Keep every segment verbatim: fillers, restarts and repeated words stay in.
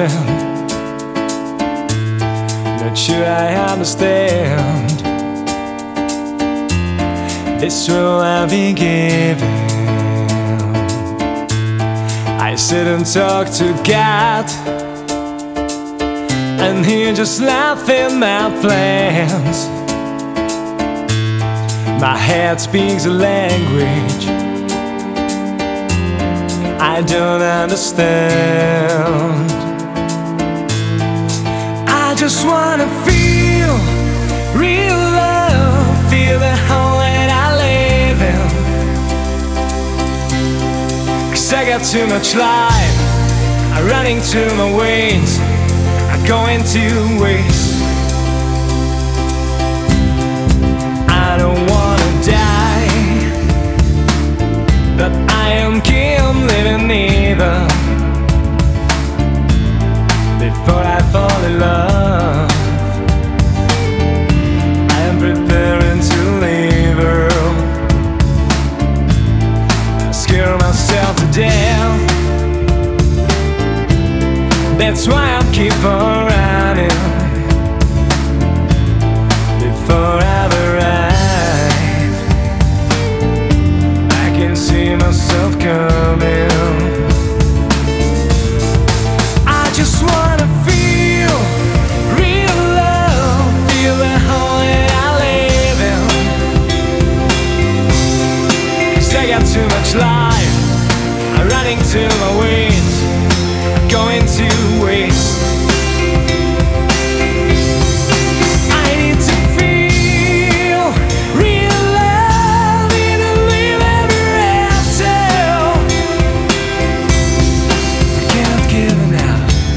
living. Not sure I understand this role I've been given. I sit and talk to God, and He just laughing my plans. My head speaks a language I don't understand. I just wanna feel real love, feel the hole that I live in. 'Cause I got too much life, I'm running to my veins, I'm going to waste. I don't wanna die, but I am keep living either. Before I fall in love, I am preparing to leave her. I scare myself to death, that's why I keep on running. Before I've arrived, I can see myself coming. I just wanna feel real love, feel the hole that I live in. 'Cause I got too much life, I'm running to my wings, going to waste. I need to feel real love, need to live ever after. I cannot give it now.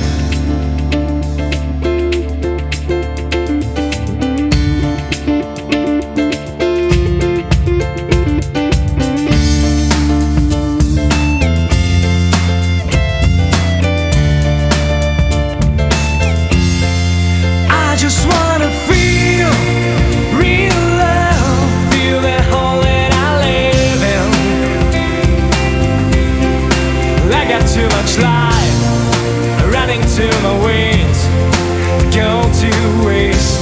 I just wanna feel real love, feel that hole that I live in. I got too much life, running to my wings, go to waste.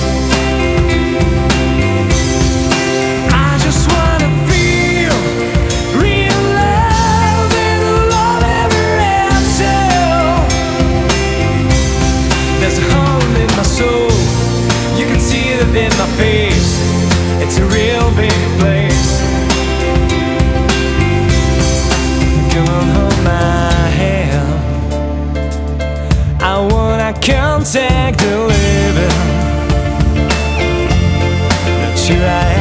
I just wanna feel real love and love ever after. There's a hole in my soul, you can see it in my face, it's a real big place. Come on, hold my hand, I wanna contact the living. Not sure I